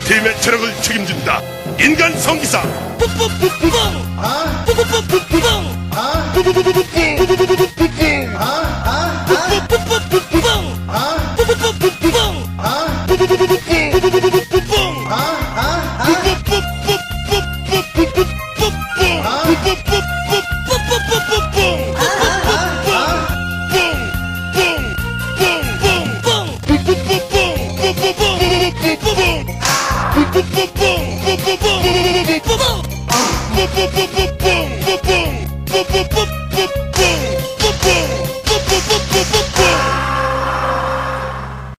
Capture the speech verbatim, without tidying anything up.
팀의 체력을 책임진다. 인간 성기사 뿌뿌뿌뿌. 아, 뿌뿌뿌뿌뿌. 아, 뿌뿌뿌뿌뿌. 아, 아, 뿌뿌뿌뿌뿌. 아, 뿌뿌뿌뿌뿌.